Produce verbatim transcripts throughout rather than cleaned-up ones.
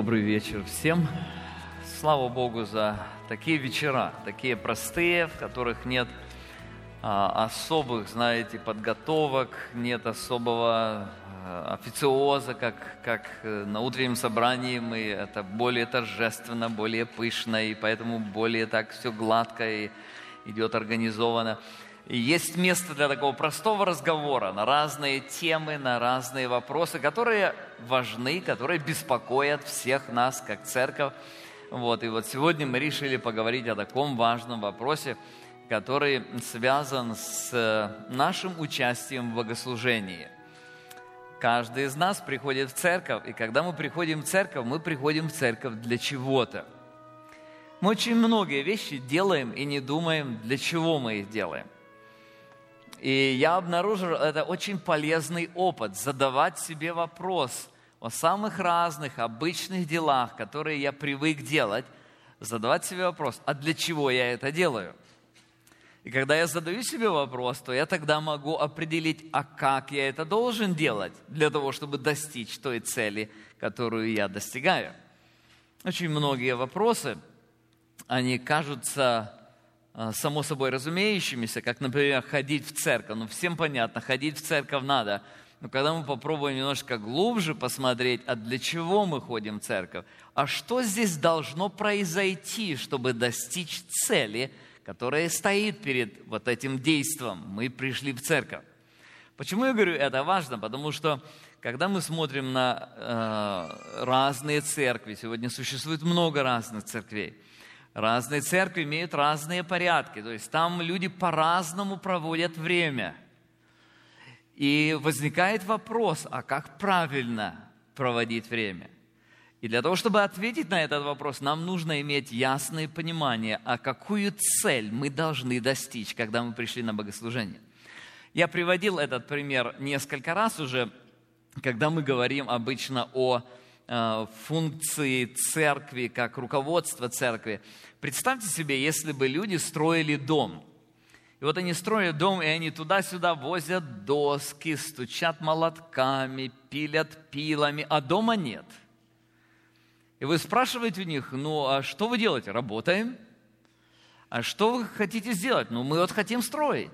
Добрый вечер всем. Слава Богу за такие вечера, такие простые, в которых нет а, особых, знаете, подготовок, нет особого а, официоза, как, как на утреннем собрании мы, это более торжественно, более пышно, и поэтому более так все гладко и идет организованно. И есть место для такого простого разговора на разные темы, на разные вопросы, которые важны, которые беспокоят всех нас, как церковь. Вот. И вот сегодня мы решили поговорить о таком важном вопросе, который связан с нашим участием в богослужении. Каждый из нас приходит в церковь, и когда мы приходим в церковь, мы приходим в церковь для чего-то. Мы очень многие вещи делаем и не думаем, для чего мы их делаем. И я обнаружил, это очень полезный опыт, задавать себе вопрос о самых разных обычных делах, которые я привык делать, задавать себе вопрос, а для чего я это делаю? И когда я задаю себе вопрос, то я тогда могу определить, а как я это должен делать для того, чтобы достичь той цели, которую я достигаю. Очень многие вопросы, они кажутся само собой разумеющимися, как, например, ходить в церковь. Ну, всем понятно, ходить в церковь надо. Но когда мы попробуем немножко глубже посмотреть, а для чего мы ходим в церковь, а что здесь должно произойти, чтобы достичь цели, которая стоит перед вот этим действием, мы пришли в церковь. Почему я говорю, это важно? Потому что, когда мы смотрим на э, разные церкви, сегодня существует много разных церквей, разные церкви имеют разные порядки, то есть там люди по-разному проводят время. И возникает вопрос, а как правильно проводить время? И для того, чтобы ответить на этот вопрос, нам нужно иметь ясное понимание, а какую цель мы должны достичь, когда мы пришли на богослужение. Я приводил этот пример несколько раз уже, когда мы говорим обычно о функции церкви, как руководство церкви. Представьте себе, если бы люди строили дом. И вот они строят дом, и они туда-сюда возят доски, стучат молотками, пилят пилами, а дома нет. И вы спрашиваете у них, ну а что вы делаете? Работаем. А что вы хотите сделать? Ну мы вот хотим строить.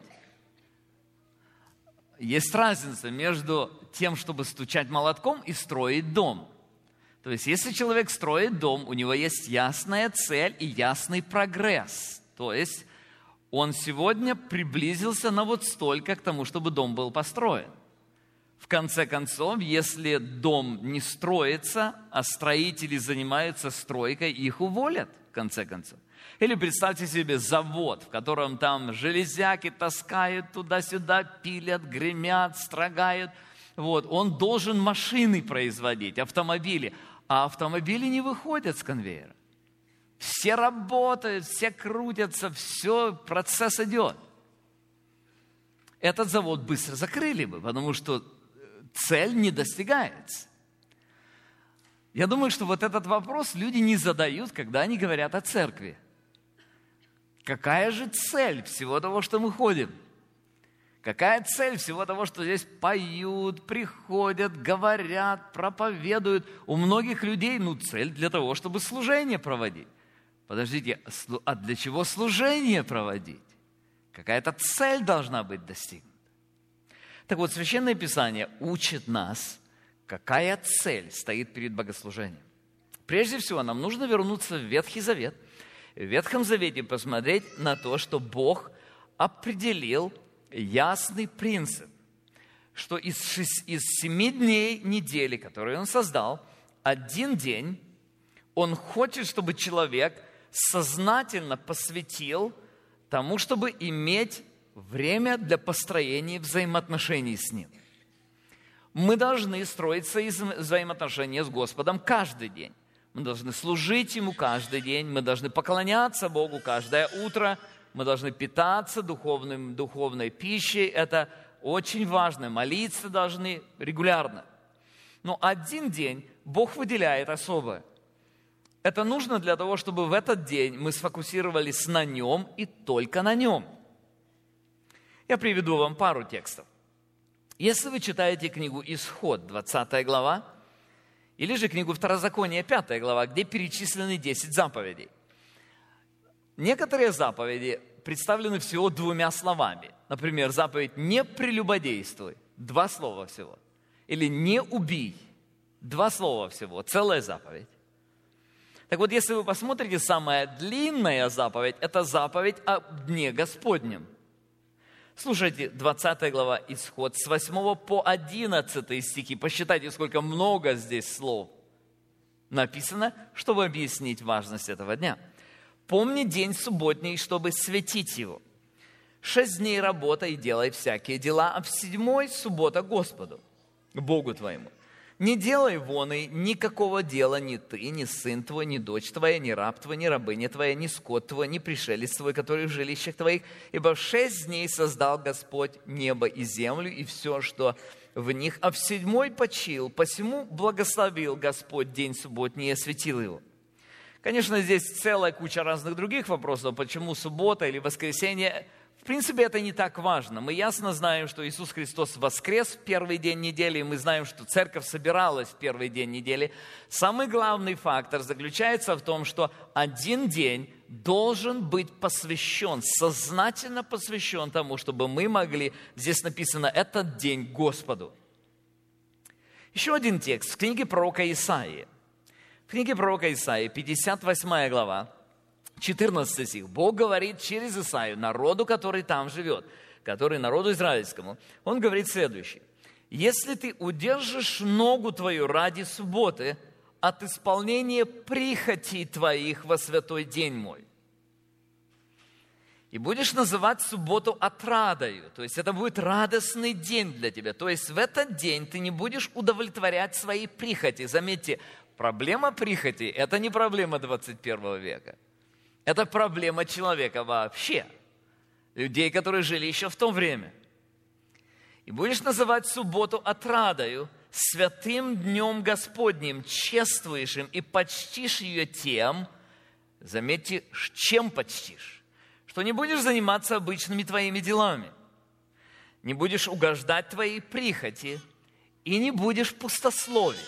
Есть разница между тем, чтобы стучать молотком и строить дом. То есть, если человек строит дом, у него есть ясная цель и ясный прогресс. То есть, он сегодня приблизился на вот столько к тому, чтобы дом был построен. В конце концов, если дом не строится, а строители занимаются стройкой, их уволят, в конце концов. Или представьте себе завод, в котором там железяки таскают туда-сюда, пилят, гремят, строгают. Вот, он должен машины производить, автомобили, а автомобили не выходят с конвейера. Все работают, все крутятся, все, процесс идет. Этот завод быстро закрыли бы, потому что цель не достигается. Я думаю, что вот этот вопрос люди не задают, когда они говорят о церкви. Какая же цель всего того, что мы ходим? Какая цель всего того, что здесь поют, приходят, говорят, проповедуют? У многих людей, ну, цель для того, чтобы служение проводить. Подождите, а для чего служение проводить? Какая-то цель должна быть достигнута. Так вот, Священное Писание учит нас, какая цель стоит перед богослужением. Прежде всего, нам нужно вернуться в Ветхий Завет. В Ветхом Завете посмотреть на то, что Бог определил ясный принцип, что из, шесть, из семи дней недели, которые Он создал, один день Он хочет, чтобы человек сознательно посвятил тому, чтобы иметь время для построения взаимоотношений с Ним. Мы должны строить свои взаимоотношения с Господом каждый день. Мы должны служить Ему каждый день, мы должны поклоняться Богу каждое утро, мы должны питаться духовным, духовной пищей, это очень важно, молиться должны регулярно. Но один день Бог выделяет особое. Это нужно для того, чтобы в этот день мы сфокусировались на Нем и только на Нем. Я приведу вам пару текстов. Если вы читаете книгу «Исход», двадцатая глава, Или же книгу Второзакония, пятая глава, где перечислены десять заповедей. Некоторые заповеди представлены всего двумя словами. Например, заповедь «не прелюбодействуй» – два слова всего. Или «не убий» – два слова всего, целая заповедь. Так вот, если вы посмотрите, самая длинная заповедь – это заповедь о Дне Господнем. Слушайте, двадцатая глава Исход, с восьмого по одиннадцатый стихи. Посчитайте, сколько много здесь слов написано, чтобы объяснить важность этого дня. «Помни день субботний, чтобы светить его. Шесть дней работай и делай всякие дела, а в седьмой суббота Господу, Богу твоему. Не делай вон и никакого дела ни ты, ни сын твой, ни дочь твоя, ни раб твой, ни рабыня твоя, ни скот твой, ни пришелец твой, который в жилищах твоих. Ибо в шесть дней создал Господь небо и землю и все, что в них, а в седьмой почил. Посему благословил Господь день субботний и осветил его». Конечно, здесь целая куча разных других вопросов, почему суббота или воскресенье. В принципе, это не так важно. Мы ясно знаем, что Иисус Христос воскрес в первый день недели, и мы знаем, что церковь собиралась в первый день недели. Самый главный фактор заключается в том, что один день должен быть посвящен, сознательно посвящен тому, чтобы мы могли, здесь написано, этот день Господу. Еще один текст в книге пророка Исаии. В книге пророка Исаии, пятьдесят восьмая глава, четырнадцатый стих. Бог говорит через Исаию, народу, который там живет, который народу израильскому. Он говорит следующее. «Если ты удержишь ногу твою ради субботы от исполнения прихотей твоих во святой день мой, и будешь называть субботу отрадою», то есть это будет радостный день для тебя, то есть в этот день ты не будешь удовлетворять свои прихоти. Заметьте, проблема прихоти – это не проблема двадцать первого века. Это проблема человека вообще, людей, которые жили еще в то время. «И будешь называть субботу отрадою, святым днем Господним, чествуешь им и почтишь ее тем», заметьте, чем почтишь, что не будешь заниматься обычными твоими делами, не будешь угождать твоей прихоти и не будешь пустословить.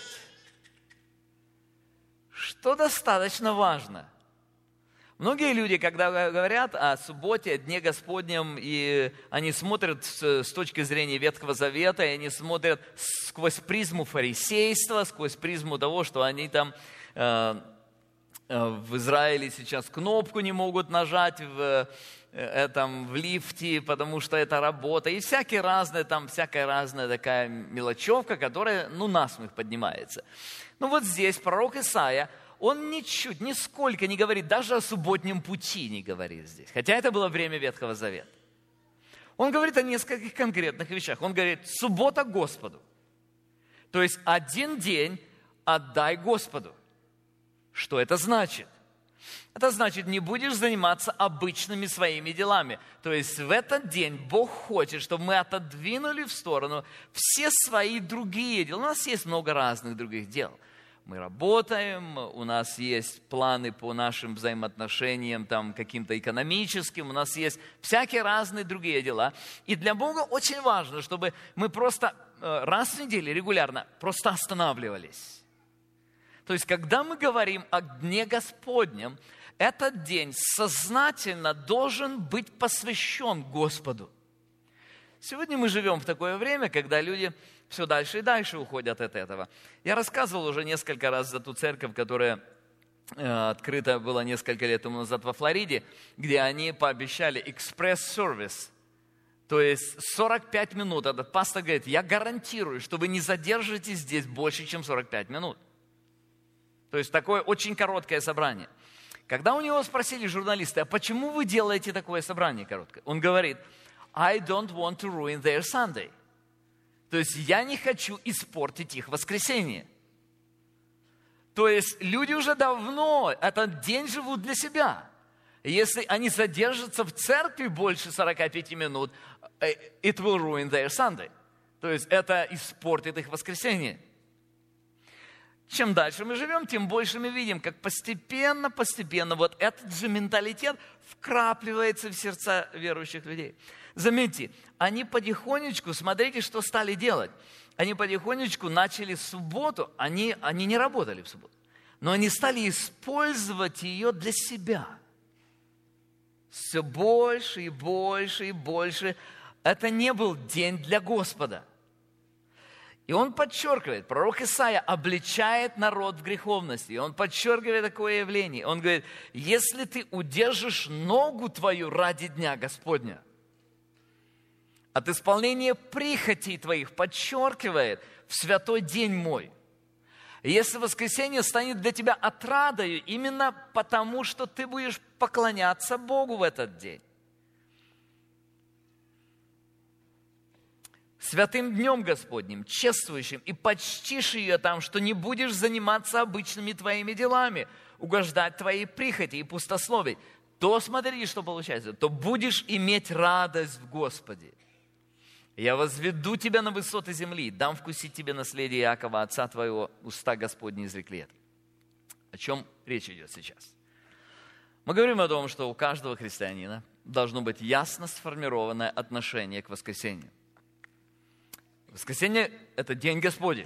Что достаточно важно. Многие люди, когда говорят о субботе, о Дне Господнем, и они смотрят с точки зрения Ветхого Завета, и они смотрят сквозь призму фарисейства, сквозь призму того, что они там э, э, в Израиле сейчас кнопку не могут нажать в, этом, в лифте, потому что это работа, и всякие разные, там всякая разная такая мелочевка, которая, ну, насмех поднимается. Ну вот здесь пророк Исаия, он ничуть, нисколько не говорит, даже о субботнем пути не говорит здесь. Хотя это было время Ветхого Завета. Он говорит о нескольких конкретных вещах. Он говорит, суббота Господу. То есть один день отдай Господу. Что это значит? Это значит, не будешь заниматься обычными своими делами. То есть в этот день Бог хочет, чтобы мы отодвинули в сторону все свои другие дела. У нас есть много разных других дел. Мы работаем, у нас есть планы по нашим взаимоотношениям, там, каким-то экономическим, у нас есть всякие разные другие дела. И для Бога очень важно, чтобы мы просто раз в неделю регулярно просто останавливались. То есть, когда мы говорим о Дне Господнем, этот день сознательно должен быть посвящен Господу. Сегодня мы живем в такое время, когда люди все дальше и дальше уходят от этого. Я рассказывал уже несколько раз за ту церковь, которая э, открыта была несколько лет тому назад во Флориде, где они пообещали экспресс-сервис. То есть сорок пять минут. Этот пастор говорит, я гарантирую, что вы не задержитесь здесь больше, чем сорок пять минут. То есть такое очень короткое собрание. Когда у него спросили журналисты, а почему вы делаете такое собрание короткое? Он говорит, I don't want to ruin their Sunday. То есть я не хочу испортить их воскресенье. То есть люди уже давно этот день живут для себя. Если они задержатся в церкви больше сорока пяти минут, it will ruin their Sunday. То есть это испортит их воскресенье. Чем дальше мы живем, тем больше мы видим, как постепенно, постепенно вот этот же менталитет вкрапливается в сердца верующих людей. Заметьте, они потихонечку, смотрите, что стали делать. они потихонечку начали субботу, они, они не работали в субботу, но они стали использовать ее для себя. Все больше и больше и больше. Это не был день для Господа. И он подчеркивает, пророк Исаия обличает народ в греховности. И он подчеркивает такое явление. Он говорит, если ты удержишь ногу твою ради дня Господня, от исполнения прихотей твоих, подчеркивает, в святой день мой. Если воскресенье станет для тебя отрадою, именно потому, что ты будешь поклоняться Богу в этот день. Святым днем Господним, чествующим, и почтишь ее там, что не будешь заниматься обычными твоими делами, угождать твоей прихоти и пустословий, то смотри, что получается, то будешь иметь радость в Господе. Я возведу тебя на высоты земли, дам вкусить тебе наследие Иакова, отца твоего, уста Господни изрекли это. О чем речь идет сейчас? Мы говорим о том, что у каждого христианина должно быть ясно сформированное отношение к воскресенью. Воскресенье – это день Господень.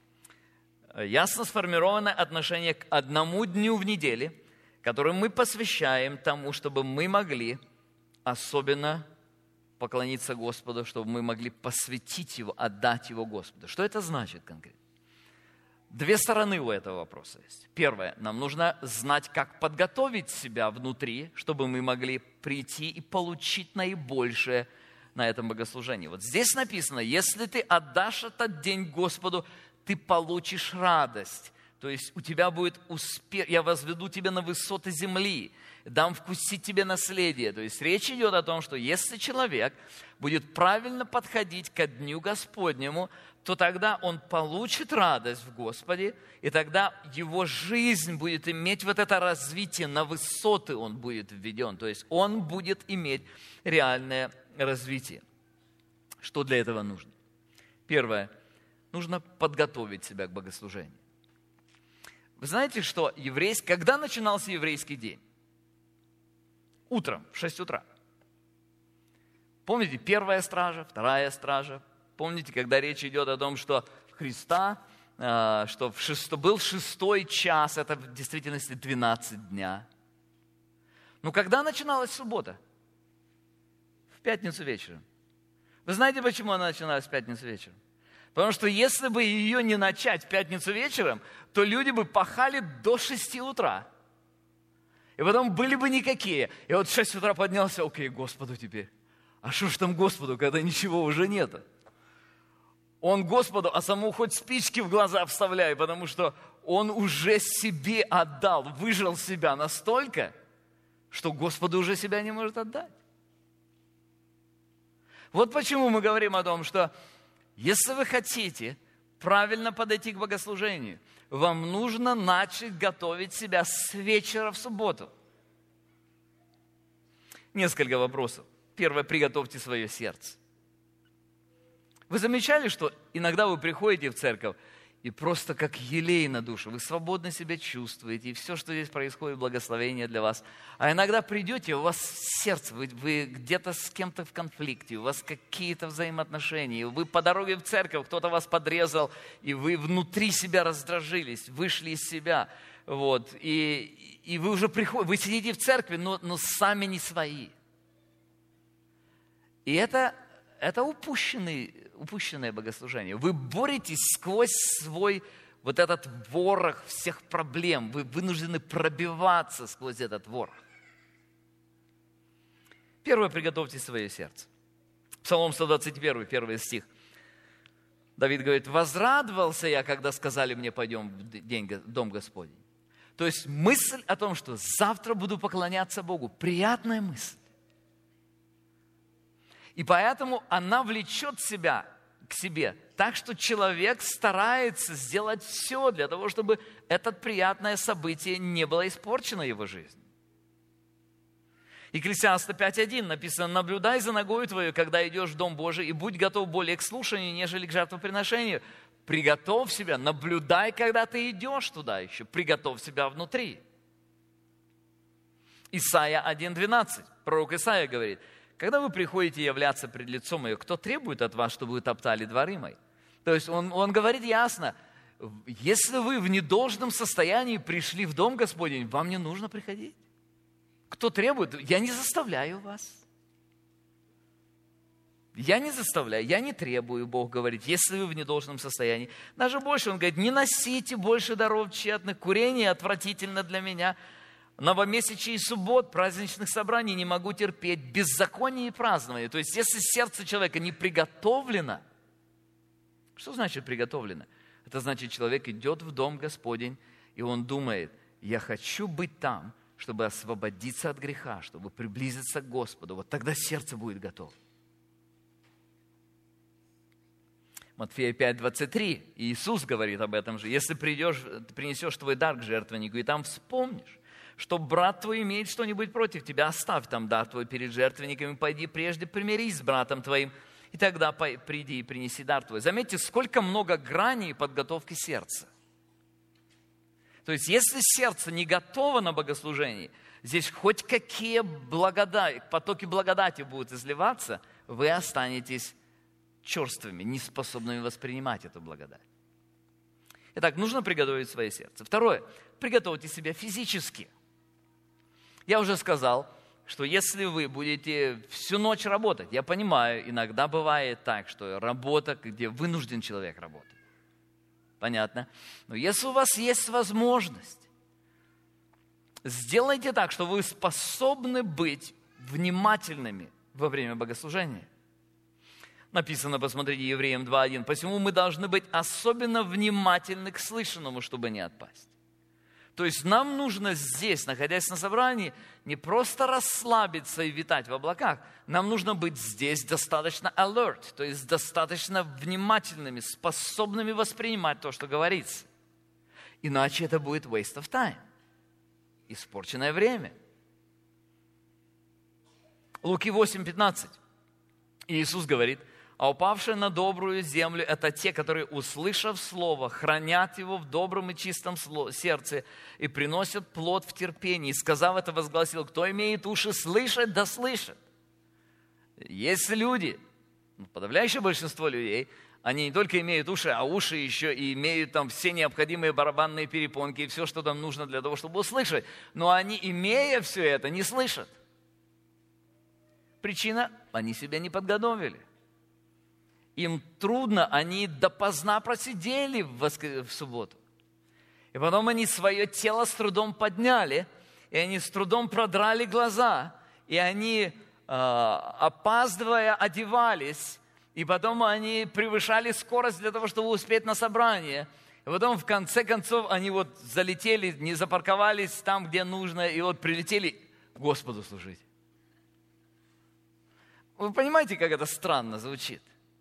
Ясно сформированное отношение к одному дню в неделе, который мы посвящаем тому, чтобы мы могли особенно поклониться Господу, чтобы мы могли посвятить Его, отдать Его Господу. Что это значит конкретно? Две стороны у этого вопроса есть. Первое. Нам нужно знать, как подготовить себя внутри, чтобы мы могли прийти и получить наибольшее на этом богослужении. Вот здесь написано, если ты отдашь этот день Господу, ты получишь радость. То есть у тебя будет успех, я возведу тебя на высоты земли, дам вкусить тебе наследие. То есть речь идет о том, что если человек будет правильно подходить ко Дню Господнему, то тогда он получит радость в Господе, и тогда его жизнь будет иметь вот это развитие, на высоты он будет введен. То есть он будет иметь реальное развитие. Что для этого нужно? Первое. Нужно подготовить себя к богослужению. Вы знаете, что еврейский, когда начинался еврейский день? Утром, в шесть утра. Помните, первая стража, вторая стража. Помните, когда речь идет о том, что Христа, что в шесто, был шестой час, это в действительности двенадцать дня. Но когда начиналась суббота? В пятницу вечером. Вы знаете, почему она начиналась в пятницу вечером? Потому что если бы ее не начать в пятницу вечером, то люди бы пахали до шести утра. И потом были бы никакие. И вот в шесть утра поднялся, окей, Господу теперь. А что ж там Господу, когда ничего уже нет? Он Господу, а самому хоть спички в глаза вставляй, потому что он уже себе отдал, выжил себя настолько, что Господу уже себя не может отдать. Вот почему мы говорим о том, что если вы хотите правильно подойти к богослужению, вам нужно начать готовить себя с вечера в субботу. Несколько вопросов. Первое, приготовьте свое сердце. Вы замечали, что иногда вы приходите в церковь, и просто как елей на душу, вы свободно себя чувствуете, и все, что здесь происходит, благословение для вас. А иногда придете, у вас сердце, вы, вы где-то с кем-то в конфликте, у вас какие-то взаимоотношения, вы по дороге в церковь, кто-то вас подрезал, и вы внутри себя раздражились, вышли из себя. Вот, и, и вы уже приходите, вы сидите в церкви, но, но сами не свои. И это, это упущенный упущенное богослужение. Вы боретесь сквозь свой вот этот ворох всех проблем. Вы вынуждены пробиваться сквозь этот ворох. Первое, приготовьте свое сердце. Псалом сто двадцать один, первый стих. Давид говорит, возрадовался я, когда сказали мне, пойдем в день, в дом Господень. То есть мысль о том, что завтра буду поклоняться Богу, приятная мысль. И поэтому она влечет себя к себе так, что человек старается сделать все для того, чтобы это приятное событие не было испорчено его жизнью. Екклесиаста пять один написано, наблюдай за ногою твою, когда идешь в Дом Божий, и будь готов более к слушанию, нежели к жертвоприношению. Приготовь себя, наблюдай, когда ты идешь туда еще, приготовь себя внутри. Исайя один двенадцать, пророк Исайя говорит, когда вы приходите являться пред лицом Мое, кто требует от вас, чтобы вы топтали дворы Мои? То есть он, он говорит ясно, если вы в недолжном состоянии пришли в Дом Господень, вам не нужно приходить. Кто требует, я не заставляю вас. Я не заставляю, я не требую, Бог говорит, если вы в недолжном состоянии. Даже больше, Он говорит, не носите больше даров тщетных, курение отвратительно для меня. Новомесячий и суббот, праздничных собраний не могу терпеть, беззаконие и празднование. То есть, если сердце человека не приготовлено, что значит приготовлено? Это значит, человек идет в Дом Господень, и он думает, я хочу быть там, чтобы освободиться от греха, чтобы приблизиться к Господу. Вот тогда сердце будет готово. Матфея пять, двадцать три, Иисус говорит об этом же. Если придешь, принесешь твой дар к жертвеннику, и там вспомнишь, что брат твой имеет что-нибудь против тебя, оставь там дар твой перед жертвенником, и пойди прежде примирись с братом твоим, и тогда приди и принеси дар твой. Заметьте, сколько много граней подготовки сердца. То есть, если сердце не готово на богослужении, здесь хоть какие благодати, потоки благодати будут изливаться, вы останетесь черствыми, неспособными воспринимать эту благодать. Итак, нужно приготовить свое сердце. Второе. Приготовьте себя физически. Я уже сказал, что если вы будете всю ночь работать, я понимаю, иногда бывает так, что работа, где вынужден человек работать. Понятно? Но если у вас есть возможность, сделайте так, что вы способны быть внимательными во время богослужения. Написано, посмотрите, Евреям два один. «Посему мы должны быть особенно внимательны к слышанному, чтобы не отпасть». То есть нам нужно здесь, находясь на собрании, не просто расслабиться и витать в облаках. Нам нужно быть здесь достаточно alert, то есть достаточно внимательными, способными воспринимать то, что говорится. Иначе это будет waste of time, испорченное время. Луки восемь пятнадцать. Иисус говорит, а упавшие на добрую землю – это те, которые, услышав слово, хранят его в добром и чистом сердце и приносят плод в терпении. И, сказав это, возгласил, кто имеет уши слышать, да слышит. Есть люди, подавляющее большинство людей, они не только имеют уши, а уши еще и имеют там все необходимые барабанные перепонки и все, что там нужно для того, чтобы услышать. Но они, имея все это, не слышат. Причина – они себя не подготовили. Им трудно, они допоздна просидели в, воск... в субботу. И потом они свое тело с трудом подняли, и они с трудом продрали глаза, и они, э, опаздывая, одевались, и потом они превышали скорость для того, чтобы успеть на собрание. И потом, в конце концов, они вот залетели, не запарковались там, где нужно, и вот прилетели Господу служить. Вы понимаете, как это странно звучит?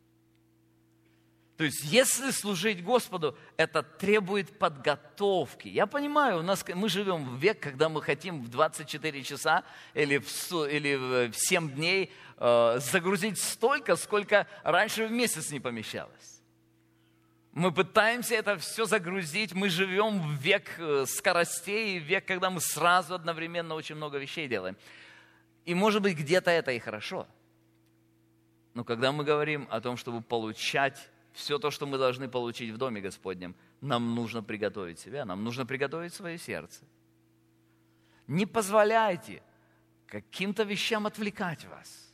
То есть, если служить Господу, это требует подготовки. Я понимаю, у нас, мы живем в век, когда мы хотим в двадцать четыре часа или в, или в семь дней э, загрузить столько, сколько раньше в месяц не помещалось. Мы пытаемся это все загрузить, мы живем в век скоростей, в век, когда мы сразу одновременно очень много вещей делаем. И, может быть, где-то это и хорошо. Но когда мы говорим о том, чтобы получать все то, что мы должны получить в Доме Господнем, нам нужно приготовить себя, нам нужно приготовить свое сердце. Не позволяйте каким-то вещам отвлекать вас.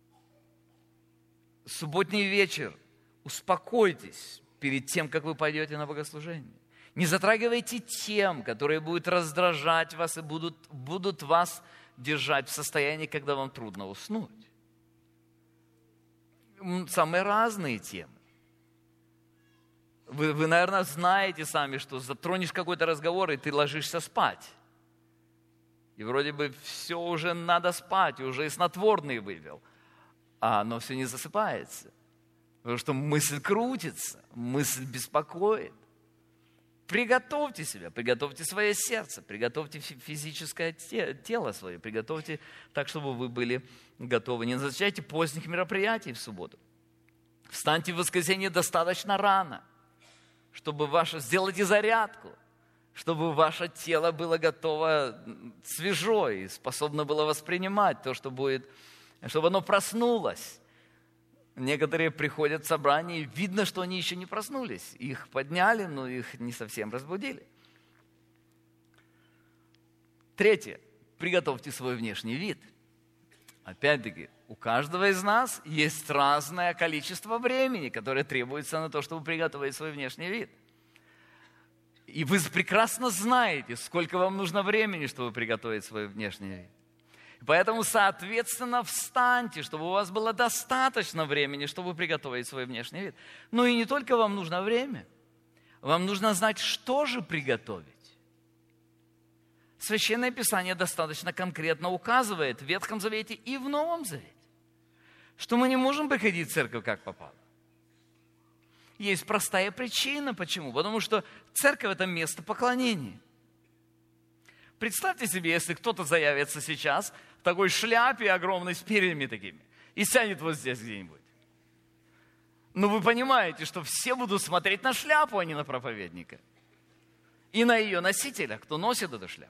Субботний вечер, успокойтесь перед тем, как вы пойдете на богослужение. Не затрагивайте тем, которые будут раздражать вас и будут, будут вас держать в состоянии, когда вам трудно уснуть. Самые разные темы. Вы, вы, наверное, знаете сами, что затронешь какой-то разговор, и ты ложишься спать. И вроде бы все уже надо спать, уже и снотворный выпил. А оно все не засыпается. Потому что мысль крутится, мысль беспокоит. Приготовьте себя, приготовьте свое сердце, приготовьте физическое тело свое, приготовьте так, чтобы вы были готовы. Не назначайте поздних мероприятий в субботу. Встаньте в воскресенье достаточно рано, чтобы ваше, сделайте зарядку, чтобы ваше тело было готово свежо и способно было воспринимать то, что будет, чтобы оно проснулось. Некоторые приходят в собрание, и видно, что они еще не проснулись. Их подняли, но их не совсем разбудили. Третье. Приготовьте свой внешний вид. Опять-таки, у каждого из нас есть разное количество времени, которое требуется на то, чтобы приготовить свой внешний вид. И вы прекрасно знаете, сколько вам нужно времени, чтобы приготовить свой внешний вид. Поэтому, соответственно, встаньте, чтобы у вас было достаточно времени, чтобы приготовить свой внешний вид. Но и не только вам нужно время. Вам нужно знать, что же приготовить. Священное Писание достаточно конкретно указывает в Ветхом Завете и в Новом Завете, что мы не можем приходить в церковь как попало. Есть простая причина, почему. Потому что церковь – это место поклонения. Представьте себе, если кто-то заявится сейчас в такой шляпе огромной с перьями такими и сядет вот здесь где-нибудь. Ну, вы понимаете, что все будут смотреть на шляпу, а не на проповедника. И на ее носителя, кто носит эту шляпу.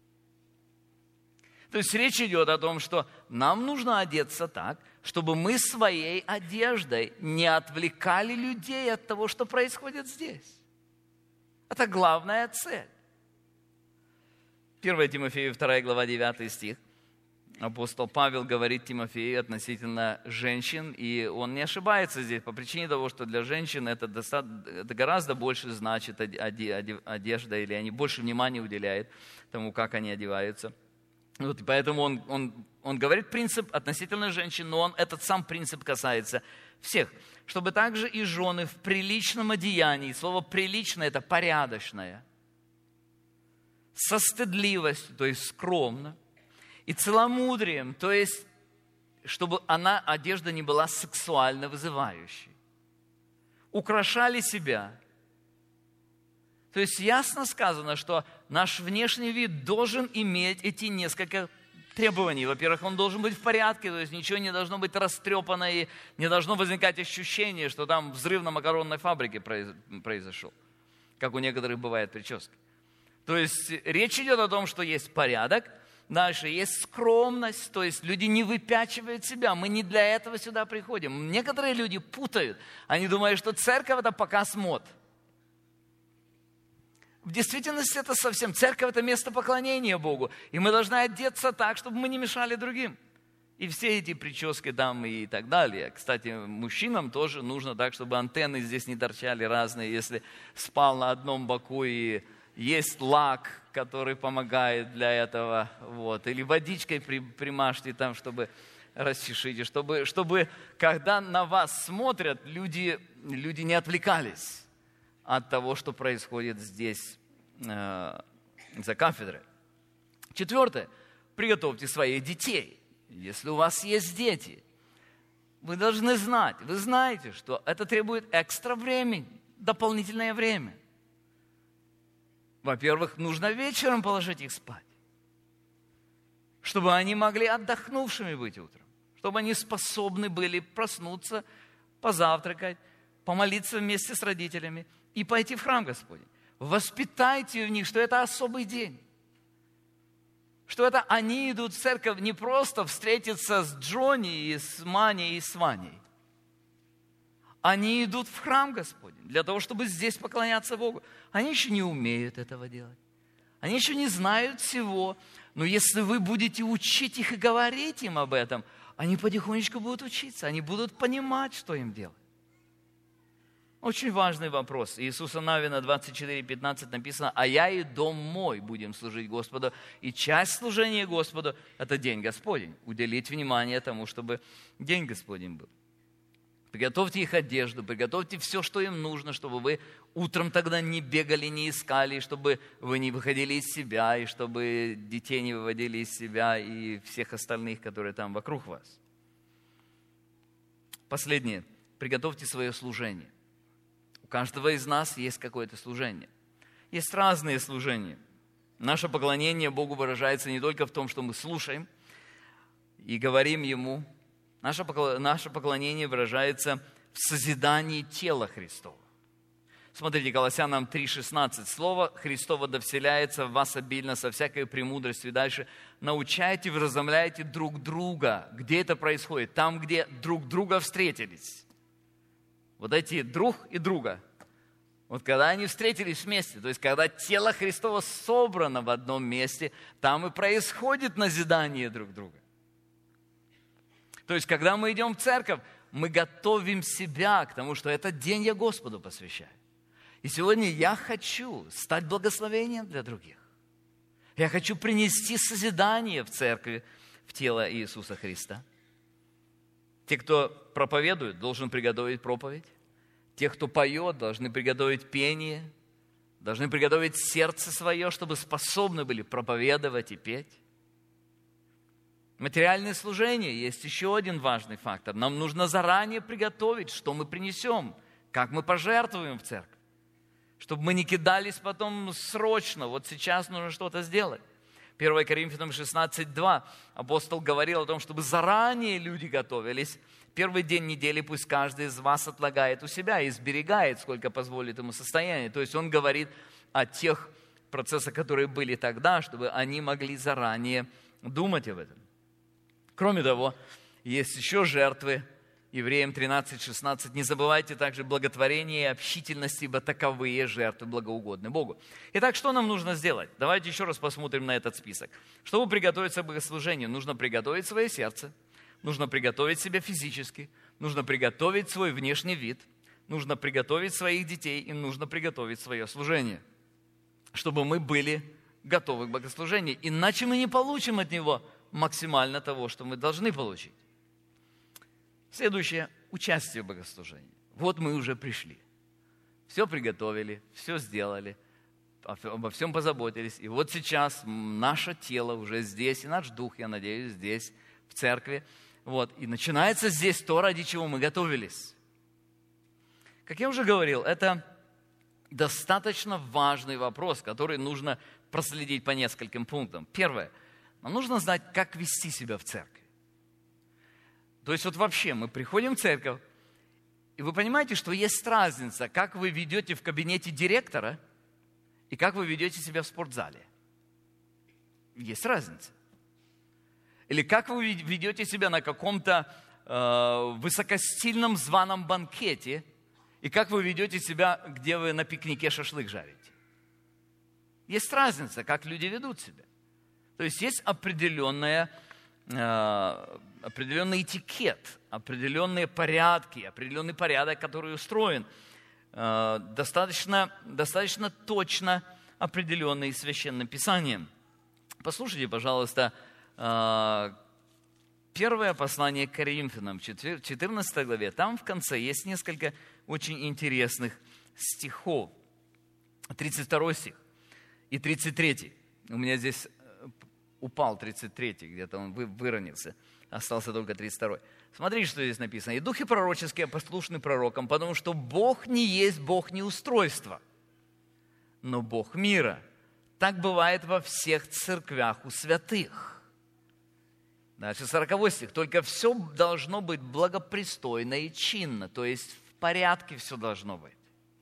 То есть речь идет о том, что нам нужно одеться так, чтобы мы своей одеждой не отвлекали людей от того, что происходит здесь. Это главная цель. первое Тимофею, вторая глава, девятый стих. Апостол Павел говорит Тимофею относительно женщин, и он не ошибается здесь по причине того, что для женщин это, достаточно, это гораздо больше значит одежда, или они больше внимания уделяют тому, как они одеваются. Вот, и поэтому он, он, он говорит принцип относительно женщин, но он, этот сам принцип касается всех. Чтобы также и жены в приличном одеянии, слово «прилично» – это порядочное, со стыдливостью, то есть скромно, и целомудрием, то есть, чтобы она, одежда не была сексуально вызывающей. Украшали себя. То есть ясно сказано, что наш внешний вид должен иметь эти несколько требований. Во-первых, он должен быть в порядке, то есть ничего не должно быть растрепано, и не должно возникать ощущение, что там взрыв на макаронной фабрике произошел, как у некоторых бывает прически. То есть речь идет о том, что есть порядок, дальше есть скромность, то есть люди не выпячивают себя, мы не для этого сюда приходим. Некоторые люди путают, они думают, что церковь – это показ мод. В действительности это совсем, церковь – это место поклонения Богу, и мы должны одеться так, чтобы мы не мешали другим. И все эти прически там и так далее. Кстати, мужчинам тоже нужно так, чтобы антенны здесь не торчали разные, если спал на одном боку и есть лак, который помогает для этого, вот. Или водичкой при, примажьте там, чтобы расчешите, чтобы, чтобы когда на вас смотрят, люди, люди не отвлекались от того, что происходит здесь э, за кафедрой. Четвертое. Приготовьте своих детей. Если у вас есть дети, вы должны знать, вы знаете, что это требует экстра времени, дополнительное время. Во-первых, нужно вечером положить их спать, чтобы они могли отдохнувшими быть утром, чтобы они способны были проснуться, позавтракать, помолиться вместе с родителями и пойти в храм Господень. Воспитайте в них, что это особый день, что это они идут в церковь не просто встретиться с Джонни, и с Маней, и с Ваней. Они идут в храм Господень для того, чтобы здесь поклоняться Богу. Они еще не умеют этого делать. Они еще не знают всего. Но если вы будете учить их и говорить им об этом, они потихонечку будут учиться. Они будут понимать, что им делать. Очень важный вопрос. Иисуса Навина двадцать четыре пятнадцать написано: «А я и дом мой будем служить Господу». И часть служения Господу – это день Господень. Уделить внимание тому, чтобы день Господень был. Приготовьте их одежду, приготовьте все, что им нужно, чтобы вы утром тогда не бегали, не искали, чтобы вы не выходили из себя, и чтобы детей не выводили из себя и всех остальных, которые там вокруг вас. Последнее. Приготовьте свое служение. У каждого из нас есть какое-то служение. Есть разные служения. Наше поклонение Богу выражается не только в том, что мы слушаем и говорим Ему. Наше поклонение выражается в созидании тела Христова. Смотрите, Колоссянам три шестнадцать. Слово Христово да вселяется в вас обильно со всякой премудростью. Дальше. Научайте, вразумляйте друг друга. Где это происходит? Там, где друг друга встретились. Вот эти друг и друга. Вот когда они встретились вместе, то есть когда тело Христово собрано в одном месте, там и происходит назидание друг друга. То есть когда мы идем в церковь, мы готовим себя к тому, что этот день я Господу посвящаю. И сегодня я хочу стать благословением для других. Я хочу принести созидание в церкви, в тело Иисуса Христа. Те, кто проповедует, должен приготовить проповедь. Те, кто поет, должны приготовить пение, должны приготовить сердце свое, чтобы способны были проповедовать и петь. Материальное служение есть еще один важный фактор. Нам нужно заранее приготовить, что мы принесем, как мы пожертвуем в церковь. Чтобы мы не кидались потом срочно, вот сейчас нужно что-то сделать. первое Коринфянам шестнадцать два апостол говорил о том, чтобы заранее люди готовились. Первый день недели пусть каждый из вас отлагает у себя и сберегает, сколько позволит ему состояние. То есть он говорит о тех процессах, которые были тогда, чтобы они могли заранее думать об этом. Кроме того, есть еще жертвы. Евреям тринадцать шестнадцать. Не забывайте также благотворение и общительность, ибо таковые жертвы благоугодны Богу. Итак, что нам нужно сделать? Давайте еще раз посмотрим на этот список. Чтобы приготовиться к богослужению, нужно приготовить свое сердце, нужно приготовить себя физически, нужно приготовить свой внешний вид, нужно приготовить своих детей и нужно приготовить свое служение, чтобы мы были готовы к богослужению. Иначе мы не получим от него максимально того, что мы должны получить. Следующее – участие в богослужении. Вот мы уже пришли. Все приготовили, все сделали, обо всем позаботились. И вот сейчас наше тело уже здесь, и наш дух, я надеюсь, здесь, в церкви. Вот. И начинается здесь то, ради чего мы готовились. Как я уже говорил, это достаточно важный вопрос, который нужно проследить по нескольким пунктам. Первое. Нам нужно знать, как вести себя в церкви. То есть вот вообще мы приходим в церковь, и вы понимаете, что есть разница, как вы ведете в кабинете директора и как вы ведете себя в спортзале. Есть разница. Или как вы ведете себя на каком-то э, высокостильном званом банкете и как вы ведете себя, где вы на пикнике шашлык жарите. Есть разница, как люди ведут себя. То есть есть определенная... Э, определенный этикет, определенные порядки, определенный порядок, который устроен, э, достаточно, достаточно точно определенный Священным Писанием. Послушайте, пожалуйста, э, первое послание к Коринфянам, четырнадцатой главе. Там в конце есть несколько очень интересных стихов. тридцать второй стих и тридцать третий. У меня здесь упал тридцать третий, где-то он выронился. Остался только тридцать второй. Смотрите, что здесь написано. «И духи пророческие послушны пророкам, потому что Бог не есть Бог неустройства, но Бог мира. Так бывает во всех церквях у святых». Дальше сороковой стих. «Только все должно быть благопристойно и чинно». То есть в порядке все должно быть.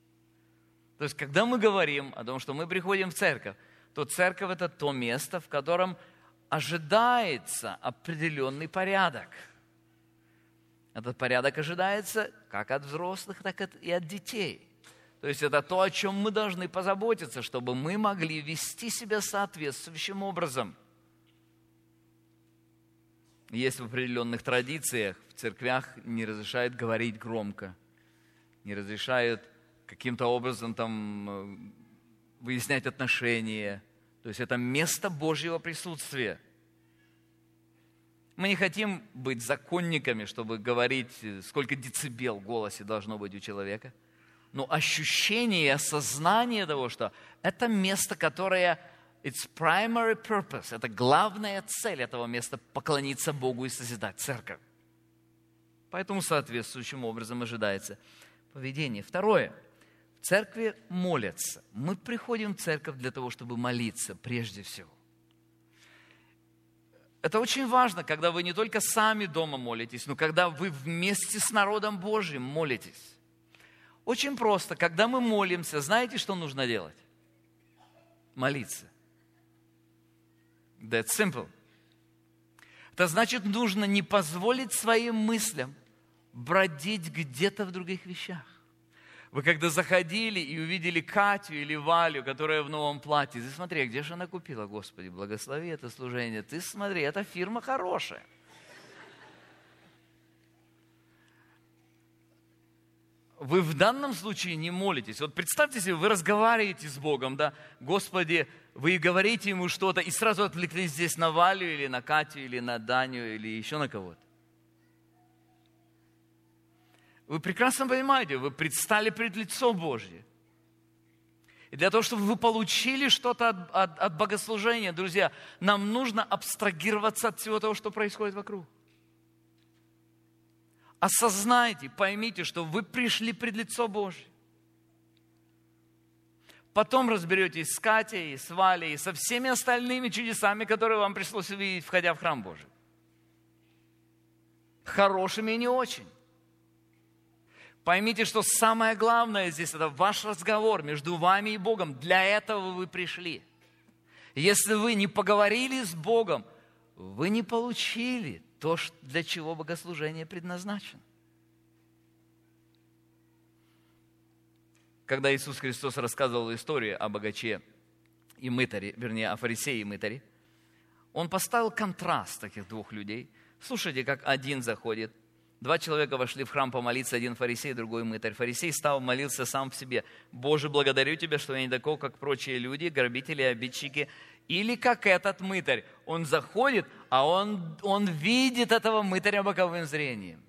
То есть когда мы говорим о том, что мы приходим в церковь, то церковь – это то место, в котором ожидается определенный порядок. Этот порядок ожидается как от взрослых, так и от детей. То есть это то, о чем мы должны позаботиться, чтобы мы могли вести себя соответствующим образом. Есть в определенных традициях, в церквях не разрешают говорить громко, не разрешают каким-то образом там выяснять отношения. То есть это место Божьего присутствия. Мы не хотим быть законниками, чтобы говорить, сколько децибел в голосе должно быть у человека. Но ощущение и осознание того, что это место, которое its primary purpose, это главная цель этого места – поклониться Богу и созидать церковь. Поэтому соответствующим образом ожидается поведение. Второе. В церкви молятся. Мы приходим в церковь для того, чтобы молиться прежде всего. Это очень важно, когда вы не только сами дома молитесь, но когда вы вместе с народом Божьим молитесь. Очень просто. Когда мы молимся, знаете, что нужно делать? Молиться. That's simple. Это значит, нужно не позволить своим мыслям бродить где-то в других вещах. Вы когда заходили и увидели Катю или Валю, которая в новом платье, ты смотри, где же она купила? Господи, благослови это служение. Ты смотри, эта фирма хорошая. Вы в данном случае не молитесь. Вот представьте себе, вы разговариваете с Богом, да, Господи, вы говорите Ему что-то, и сразу отвлеклись здесь на Валю, или на Катю, или на Даню, или еще на кого-то. Вы прекрасно понимаете, вы предстали пред лицо Божье. И для того, чтобы вы получили что-то от, от, от богослужения, друзья, нам нужно абстрагироваться от всего того, что происходит вокруг. Осознайте, поймите, что вы пришли пред лицо Божье. Потом разберетесь с Катей, с Валей, и со всеми остальными чудесами, которые вам пришлось увидеть, входя в храм Божий. Хорошими и не очень. Поймите, что самое главное здесь – это ваш разговор между вами и Богом. Для этого вы пришли. Если вы не поговорили с Богом, вы не получили то, для чего богослужение предназначено. Когда Иисус Христос рассказывал историю о богаче и мытаре, вернее, о фарисее и мытаре, Он поставил контраст таких двух людей. Слушайте, как один заходит. Два человека вошли в храм помолиться, один фарисей, другой мытарь. Фарисей стал молиться сам в себе. «Боже, благодарю Тебя, что я не такой, как прочие люди, грабители, обидчики». Или как этот мытарь. Он заходит, а он, он видит этого мытаря боковым зрением.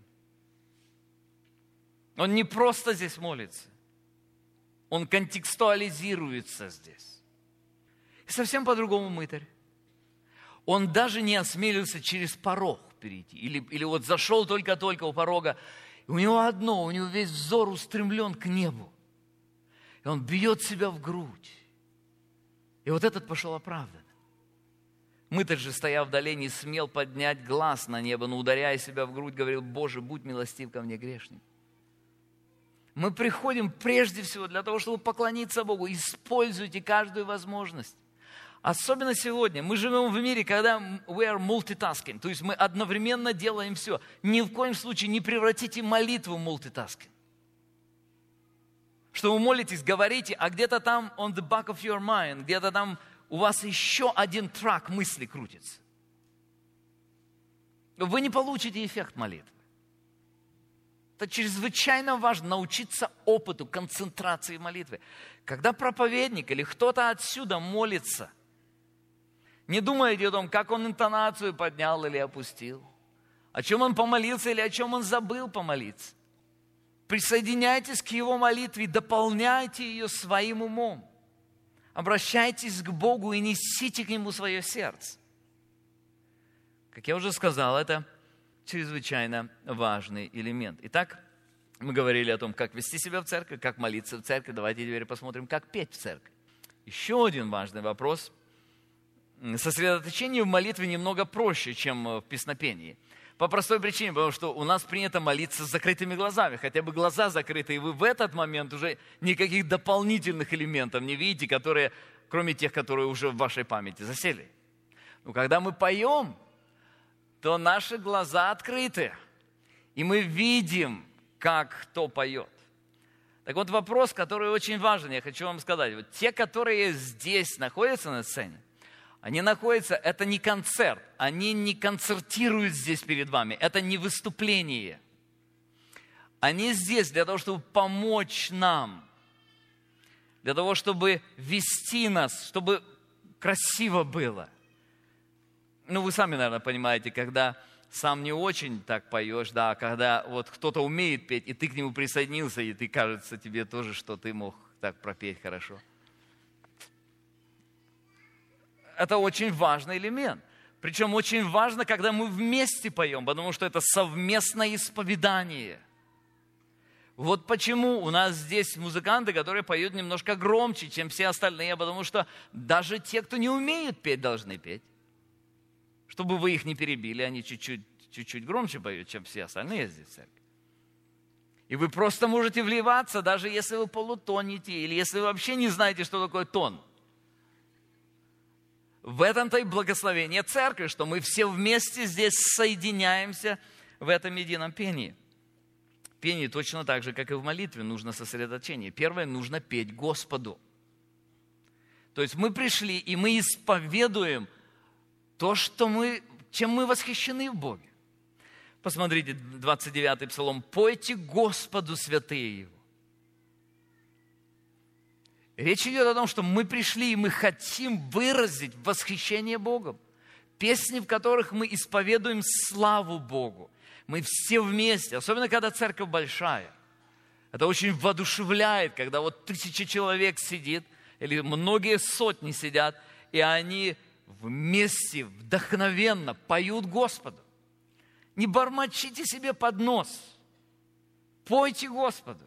Он не просто здесь молится. Он контекстуализируется здесь. И совсем по-другому мытарь. Он даже не осмелился через порог перейти. Или, или вот зашел только-только у порога. И у него одно, у него весь взор устремлен к небу. И он бьет себя в грудь. И вот этот пошел оправдан. Мытарь же, стоя вдали, не смел поднять глаз на небо, но, ударяя себя в грудь, говорил: «Боже, будь милостив ко мне, грешнику». Мы приходим прежде всего для того, чтобы поклониться Богу. Используйте каждую возможность. Особенно сегодня. Мы живем в мире, когда we are multitasking, то есть мы одновременно делаем все. Ни в коем случае не превратите молитву в multitasking. Что вы молитесь, говорите, а где-то там on the back of your mind, где-то там у вас еще один трак мысли крутится. Вы не получите эффект молитвы. Это чрезвычайно важно научиться опыту концентрации молитвы. Когда проповедник или кто-то отсюда молится, не думайте о том, как он интонацию поднял или опустил, о чем он помолился или о чем он забыл помолиться. Присоединяйтесь к его молитве, дополняйте ее своим умом. Обращайтесь к Богу и несите к Нему свое сердце. Как я уже сказал, это чрезвычайно важный элемент. Итак, мы говорили о том, как вести себя в церкви, как молиться в церкви. Давайте теперь посмотрим, как петь в церкви. Еще один важный вопрос. Сосредоточение в молитве немного проще, чем в песнопении. По простой причине, потому что у нас принято молиться с закрытыми глазами. Хотя бы глаза закрыты, и вы в этот момент уже никаких дополнительных элементов не видите, которые, кроме тех, которые уже в вашей памяти засели. Но когда мы поем, то наши глаза открыты, и мы видим, как кто поет. Так вот, вопрос, который очень важен, я хочу вам сказать. Вот те, которые здесь находятся на сцене, они находятся, это не концерт, они не концертируют здесь перед вами, это не выступление. Они здесь для того, чтобы помочь нам, для того, чтобы вести нас, чтобы красиво было. Ну, вы сами, наверное, понимаете, когда сам не очень так поешь, да, когда вот кто-то умеет петь, и ты к нему присоединился, и ты, кажется, тебе тоже, что ты мог так пропеть хорошо. Это очень важный элемент. Причем очень важно, когда мы вместе поем, потому что это совместное исповедание. Вот почему у нас здесь музыканты, которые поют немножко громче, чем все остальные, потому что даже те, кто не умеет петь, должны петь. Чтобы вы их не перебили, они чуть-чуть, чуть-чуть громче поют, чем все остальные здесь в церкви. И вы просто можете вливаться, даже если вы полутонете, или если вы вообще не знаете, что такое тон. В этом-то и благословение церкви, что мы все вместе здесь соединяемся в этом едином пении. Пение точно так же, как и в молитве, нужно сосредоточение. Первое, нужно петь Господу. То есть мы пришли, и мы исповедуем то, что мы, чем мы восхищены в Боге. Посмотрите, двадцать девятый Псалом. «Пойте Господу, святые Его». Речь идет о том, что мы пришли, и мы хотим выразить восхищение Богом. Песни, в которых мы исповедуем славу Богу. Мы все вместе, особенно когда церковь большая. Это очень воодушевляет, когда вот тысяча человек сидит, или многие сотни сидят, и они вместе, вдохновенно поют Господу. Не бормочите себе под нос. Пойте Господу.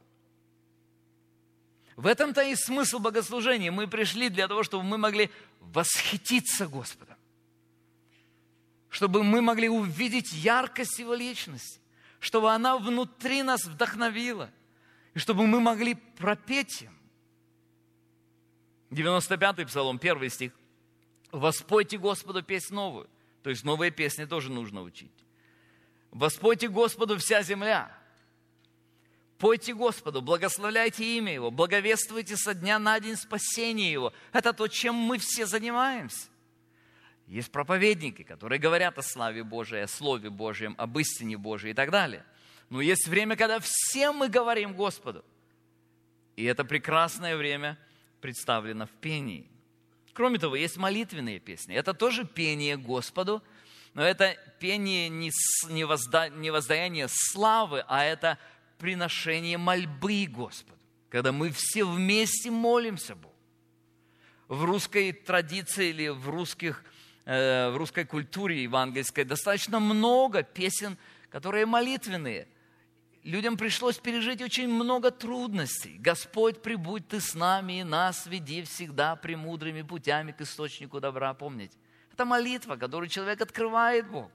В этом-то и смысл богослужения. Мы пришли для того, чтобы мы могли восхититься Господом. Чтобы мы могли увидеть яркость Его личности. Чтобы она внутри нас вдохновила. И чтобы мы могли пропеть им. девяносто пятый Псалом, первый стих. «Воспойте Господу песнь новую». То есть новые песни тоже нужно учить. «Воспойте Господу вся земля». Пойте Господу, благословляйте имя Его, благовествуйте со дня на день спасение Его. Это то, чем мы все занимаемся. Есть проповедники, которые говорят о славе Божией, о Слове Божьем, об истине Божией и так далее. Но есть время, когда все мы говорим Господу. И это прекрасное время представлено в пении. Кроме того, есть молитвенные песни. Это тоже пение Господу, но это пение не, не, возда, не воздаяние славы, а это приношение мольбы Господу, когда мы все вместе молимся Богу. В русской традиции или в, русских, э, в русской культуре евангельской достаточно много песен, которые молитвенные. Людям пришлось пережить очень много трудностей. «Господь, прибудь Ты с нами, и нас веди всегда премудрыми путями к источнику добра». Помните? Это молитва, которую человек открывает Богу.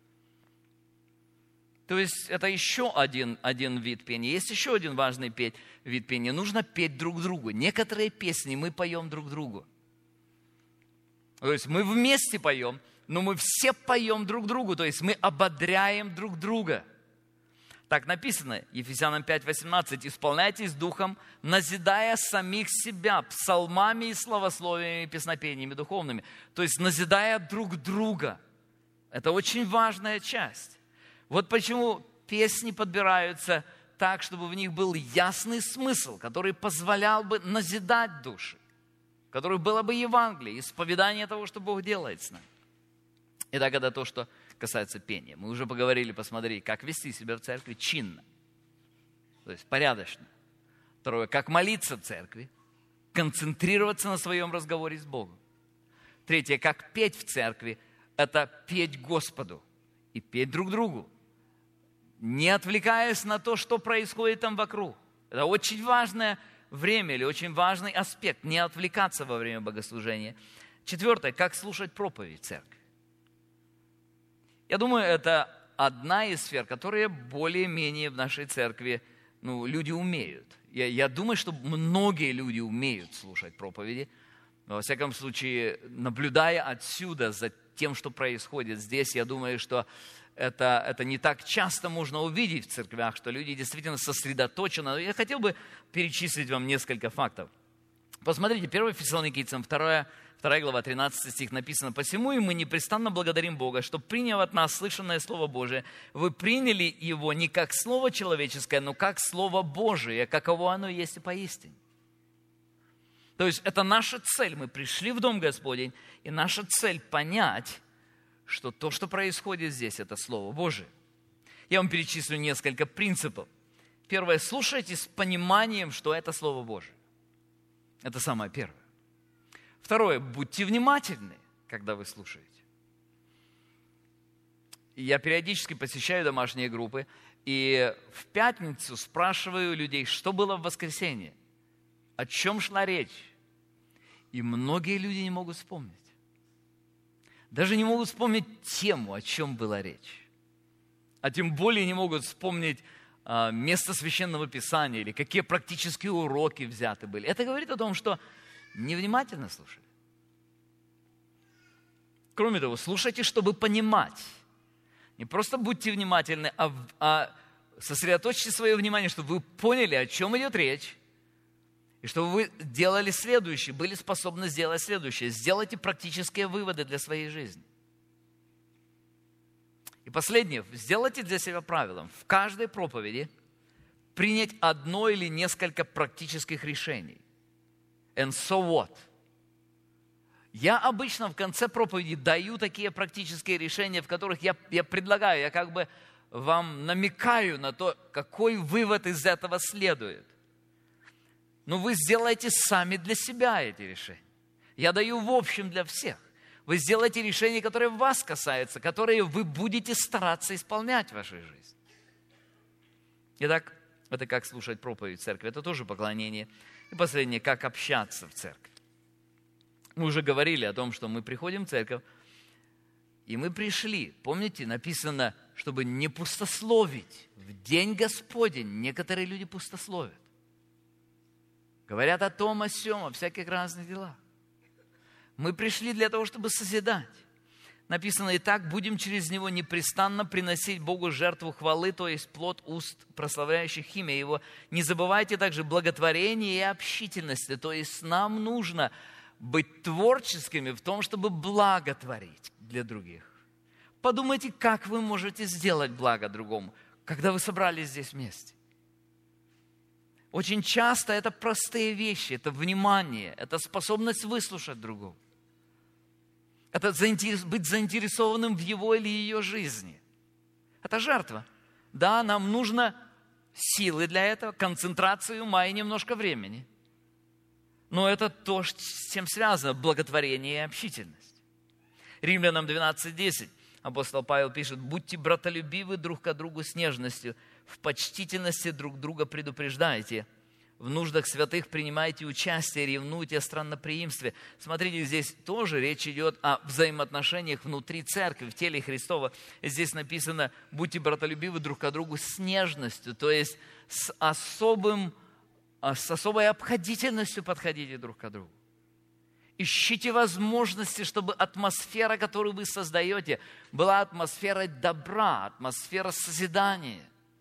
То есть это еще один, один вид пения. Есть еще один важный петь, вид пения. Нужно петь друг другу. Некоторые песни мы поем друг другу. То есть мы вместе поем, но мы все поем друг другу. То есть мы ободряем друг друга. Так написано, Ефесянам пять восемнадцать. «Исполняйтесь духом, назидая самих себя псалмами и славословиями, и песнопениями духовными». То есть назидая друг друга. Это очень важная часть. Вот почему песни подбираются так, чтобы в них был ясный смысл, который позволял бы назидать души, который было бы Евангелие, исповедание того, что Бог делает с нами. Итак, это то, что касается пения. Мы уже поговорили, посмотри, как вести себя в церкви чинно, то есть порядочно. Второе, как молиться в церкви, концентрироваться на своем разговоре с Богом. Третье, как петь в церкви, это петь Господу и петь друг другу, не отвлекаясь на то, что происходит там вокруг. Это очень важное время или очень важный аспект, не отвлекаться во время богослужения. Четвертое, как слушать проповедь в церкви. Я думаю, это одна из сфер, которые более-менее в нашей церкви ну, люди умеют. Я, я думаю, что многие люди умеют слушать проповеди. Но, во всяком случае, наблюдая отсюда за тем, что происходит здесь, я думаю, что это, это не так часто можно увидеть в церквях, что люди действительно сосредоточены. Но я хотел бы перечислить вам несколько фактов. Посмотрите, первое Фессалоникийцам, вторая глава, тринадцатый стих написано: «Посему и мы непрестанно благодарим Бога, что, приняв от нас слышанное Слово Божие, вы приняли его не как Слово человеческое, но как Слово Божие, каково оно есть и поистине». То есть это наша цель. Мы пришли в Дом Господень, и наша цель понять, что то, что происходит здесь, это Слово Божие. Я вам перечислю несколько принципов. Первое, слушайте с пониманием, что это Слово Божие. Это самое первое. Второе, будьте внимательны, когда вы слушаете. Я периодически посещаю домашние группы, и в пятницу спрашиваю людей, что было в воскресенье, о чем шла речь. И многие люди не могут вспомнить. Даже не могут вспомнить тему, о чем была речь. А тем более не могут вспомнить место Священного Писания или какие практические уроки взяты были. Это говорит о том, что невнимательно слушали. Кроме того, слушайте, чтобы понимать. Не просто будьте внимательны, а, а сосредоточьте свое внимание, чтобы вы поняли, о чем идет речь, и чтобы вы делали следующее, были способны сделать следующее. Сделайте практические выводы для своей жизни. И последнее, сделайте для себя правилом в каждой проповеди принять одно или несколько практических решений. And so what? Я обычно в конце проповеди даю такие практические решения, в которых я, я предлагаю, я как бы вам намекаю на то, какой вывод из этого следует. Но вы сделаете сами для себя эти решения. Я даю в общем для всех. Вы сделаете решения, которые вас касаются, которые вы будете стараться исполнять в вашей жизни. Итак, это как слушать проповедь в церкви, это тоже поклонение. И последнее, как общаться в церкви. Мы уже говорили о том, что мы приходим в церковь, и мы пришли. Помните, написано, чтобы не пустословить. В день Господень некоторые люди пустословят. Говорят о том, о сём, о всяких разных делах. Мы пришли для того, чтобы созидать. Написано, и так будем через Него непрестанно приносить Богу жертву хвалы, то есть плод уст, прославляющих имя Его. Не забывайте также благотворения и общительности, то есть нам нужно быть творческими в том, чтобы благотворить для других. Подумайте, как вы можете сделать благо другому, когда вы собрались здесь вместе. Очень часто это простые вещи, это внимание, это способность выслушать другого. Это быть заинтересованным в его или ее жизни. Это жертва. Да, нам нужно силы для этого, концентрацию ума и немножко времени. Но это то, с чем связано благотворение и общительность. Римлянам двенадцать десять апостол Павел пишет: «Будьте братолюбивы друг к другу с нежностью, в почтительности друг друга предупреждайте, в нуждах святых принимайте участие, ревнуйте о странноприимстве». Смотрите, здесь тоже речь идет о взаимоотношениях внутри церкви, в теле Христова. Здесь написано: «Будьте братолюбивы друг к другу с нежностью», то есть с, особым, с особой обходительностью подходите друг к другу. Ищите возможности, чтобы атмосфера, которую вы создаете, была атмосферой добра, атмосфера созидания.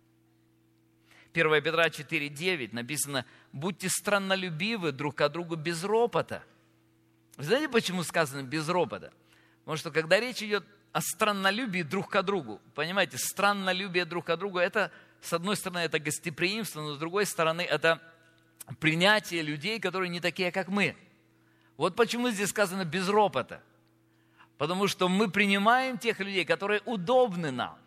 первое Петра четыре девять написано: «Будьте страннолюбивы друг к другу без ропота». Вы знаете, почему сказано «без ропота»? Потому что когда речь идет о страннолюбии друг к другу, понимаете, страннолюбие друг к другу, это, с одной стороны, это гостеприимство, но с другой стороны, это принятие людей, которые не такие, как мы. Вот почему здесь сказано «без ропота». Потому что мы принимаем тех людей, которые удобны нам.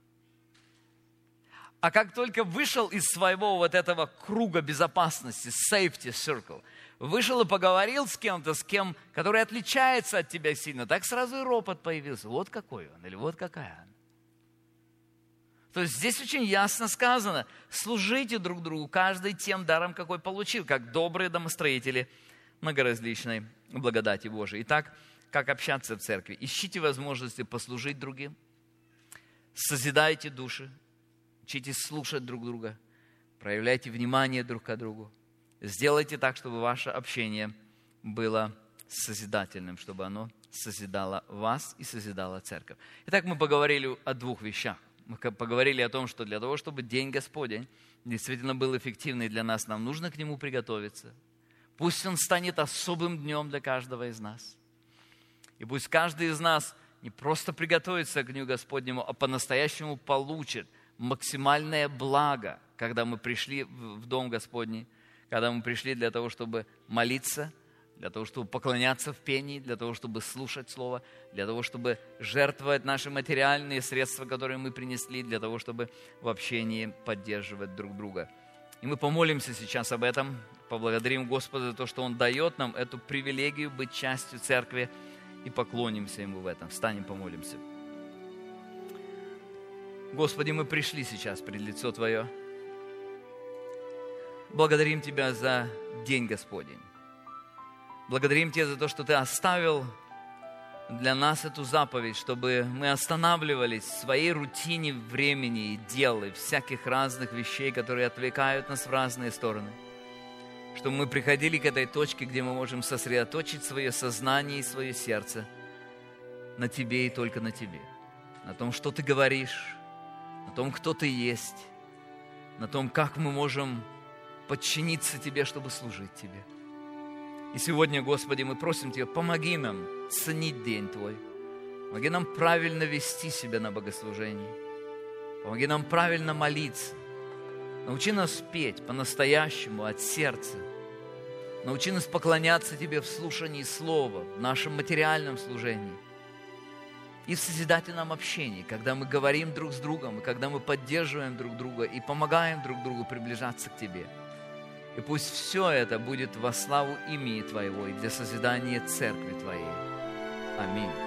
А как только вышел из своего вот этого круга безопасности, safety circle, вышел и поговорил с кем-то, с кем, который отличается от тебя сильно, так сразу и ропот появился. Вот какой он, или вот какая она. То есть здесь очень ясно сказано: служите друг другу, каждый тем даром, какой получил, как добрые домостроители многоразличной благодати Божией. Итак, как общаться в церкви? Ищите возможности послужить другим, созидайте души, учитесь слушать друг друга, проявляйте внимание друг к другу. Сделайте так, чтобы ваше общение было созидательным, чтобы оно созидало вас и созидало церковь. Итак, мы поговорили о двух вещах. Мы поговорили о том, что для того, чтобы День Господень действительно был эффективный для нас, нам нужно к нему приготовиться. Пусть он станет особым днем для каждого из нас. И пусть каждый из нас не просто приготовится к Дню Господнему, а по-настоящему получит максимальное благо, когда мы пришли в Дом Господний, когда мы пришли для того, чтобы молиться, для того, чтобы поклоняться в пении, для того, чтобы слушать Слово, для того, чтобы жертвовать наши материальные средства, которые мы принесли, для того, чтобы в общении поддерживать друг друга. И мы помолимся сейчас об этом, поблагодарим Господа за то, что Он дает нам эту привилегию быть частью церкви, и поклонимся Ему в этом. Встанем, помолимся. Господи, мы пришли сейчас пред лицо Твое. Благодарим Тебя за День Господень. Благодарим Тебя за то, что Ты оставил для нас эту заповедь, чтобы мы останавливались в своей рутине времени и дел, и всяких разных вещей, которые отвлекают нас в разные стороны. Чтобы мы приходили к этой точке, где мы можем сосредоточить свое сознание и свое сердце на Тебе и только на Тебе. На том, что Ты говоришь, на том, кто Ты есть, на том, как мы можем подчиниться Тебе, чтобы служить Тебе. И сегодня, Господи, мы просим Тебя, помоги нам ценить день Твой. Помоги нам правильно вести себя на богослужении. Помоги нам правильно молиться. Научи нас петь по-настоящему, от сердца. Научи нас поклоняться Тебе в слушании слова, в нашем материальном служении. И в созидательном общении, когда мы говорим друг с другом, и когда мы поддерживаем друг друга и помогаем друг другу приближаться к Тебе. И пусть все это будет во славу имени Твоего и для созидания Церкви Твоей. Аминь.